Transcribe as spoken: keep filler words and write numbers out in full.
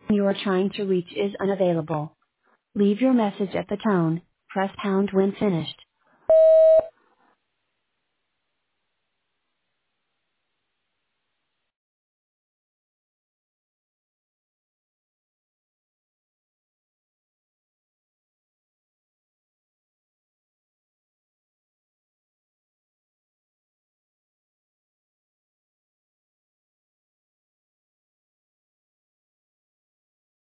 you are trying to reach is unavailable. Leave your message at the tone. Press pound when finished.